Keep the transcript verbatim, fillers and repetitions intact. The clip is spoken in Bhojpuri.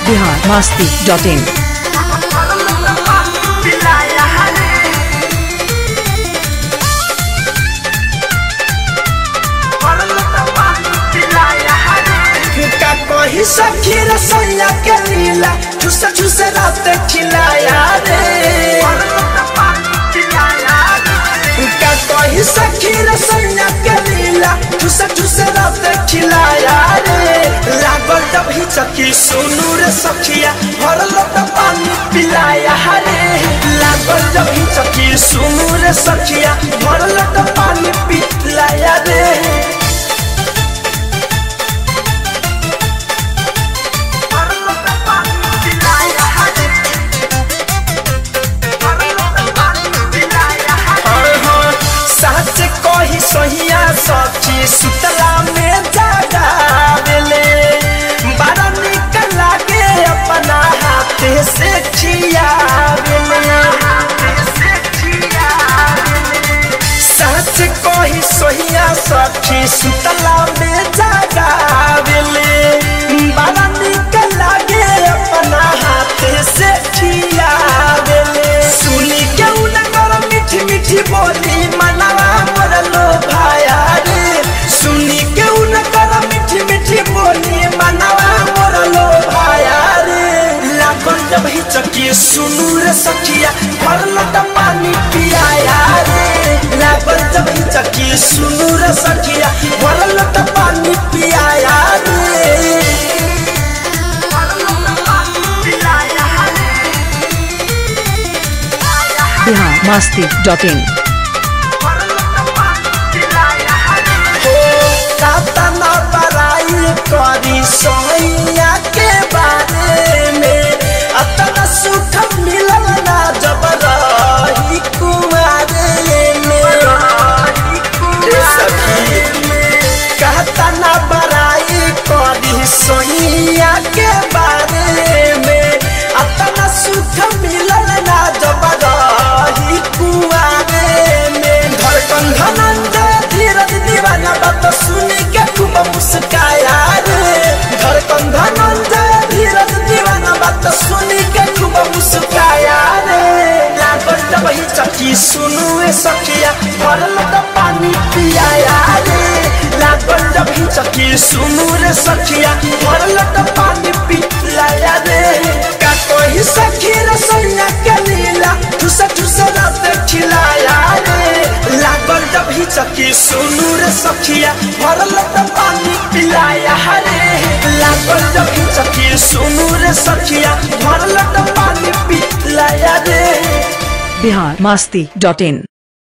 बिहार मस्ती डॉट इन। कहीं सखी रसोइया के लीला चूस चूस रात खिलाया रे। का कहीं सखी रसोइया के लीला चूस चूस रात खिलाया रे। लागल जब ही चकी सुनू रे सखिया भर लोटा पानी पिलाया रे। लागल जब ही चकी सुनू रे सखिया भर लोटा पानी पिलाया रे। सोहिया सखी सुतला में जगावेले बड़ा निक लागे अपना हाथे से खियावेले। सच कही सोहिया सखी सुतला में जगावेले बड़ा निक लागे अपना हाथे से खियावेले। सुनी के उनकर मीठी मीठी बोली मनवा लो भाया रे। सुनी के उनकर मीठी मीठी बोली मनवा मोर लो भाया रे। लागल जब ही चकी सुनू रे सखिया भर लोटा पानी पियाया रे। लागल जब ही चकी सुनू रे सखिया भर लोटा पानी पियाया रे। Bihar Masti dot in. कातना बड़ाई करी सोहिया के बारे में अतना सुख मिलल ना जब रही कुमारे में। कातना बड़ाई करी सोहिया के बारे में अतना सुख मिलल ना जब रही कुमारे में। धड़कन धनंजय धीरज दीवाना बात सुनी के खूब मुस्काया रे। धड़कन धनंजय धीरज दीवाना बात सुनी के खूब मुस्काया रे। लागल जब ही चकी सुनू ए सखिया भर लोटा पानी पियाया रे। लागल जब ही चकी सुनू रे सखिया भर लोटा पानी पिलाया रे। का कोई सखी रसोइया के लीला ठुस ठुस रात खिलाया रे। लागल जब ही चकी सुनू रे सखिया भर लोटा पानी पिलाया रे। लागल जब ही चकी सुनू रे सखिया भर लोटा पानी पिलाया रे। बिहार मस्ती डॉट इन।